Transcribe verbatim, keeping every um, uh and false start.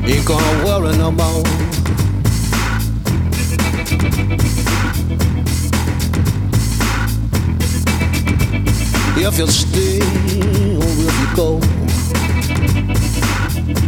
Ain't gonna worry no more. If you stay